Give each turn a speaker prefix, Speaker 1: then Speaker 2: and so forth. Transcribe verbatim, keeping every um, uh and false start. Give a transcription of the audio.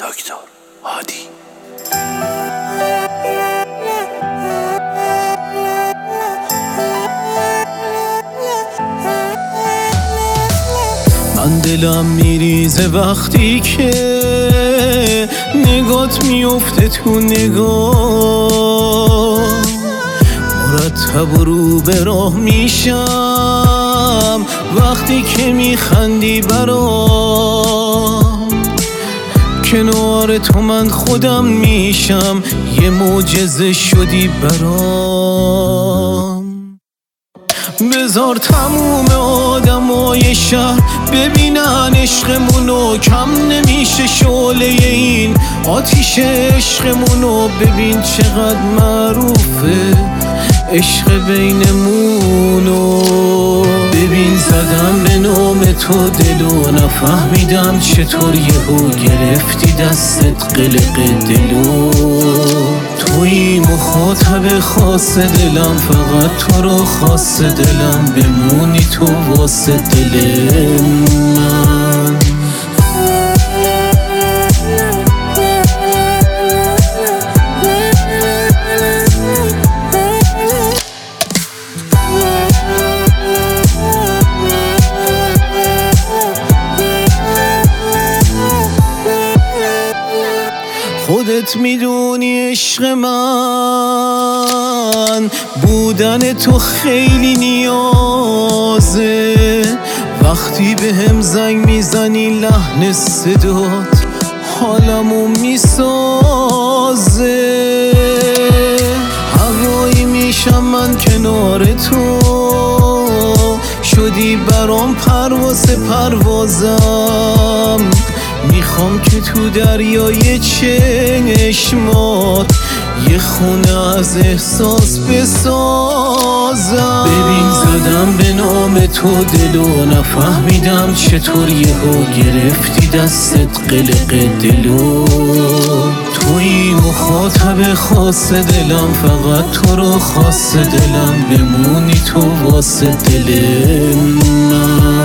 Speaker 1: دکتر هادی. من دلم میریزه وقتی که نگات میفته تو نگاه، مرتب و رو به راه میشم وقتی که میخندی برام. کنار تو من خودم میشم، یه معجزه شدی برام. بذار تموم آدمای شهر ببینن عشقمونو، کم نمیشه شعله این آتیش عشقمونو. ببین چقدر معروفه عشق بینمونو، ببین زدم به نام تو دلو، نفهمیدم چطور یهو گرفتی دستت قلق دلو. توی مخاطب خاص دلم، فقط تو رو خاص دلم، بمونی تو واسه دل من. خودت میدونی عشق من، بودن تو خیلی نیازه. وقتی به هم زنگ میزنی لحن صدات حالمو میسازه. هوایی میشم من کنار تو، شدی برام پرواز پروازم. میخوام که تو دریای چشمات یه خونه از احساس بسازم. ببین زدم به نام تو دلو، نفهمیدم چطور یهو گرفتی دستت قلق دلو. توی مخاطب خاص دلم، فقط تو رو خاص دلم، بمونی تو واسه دل من.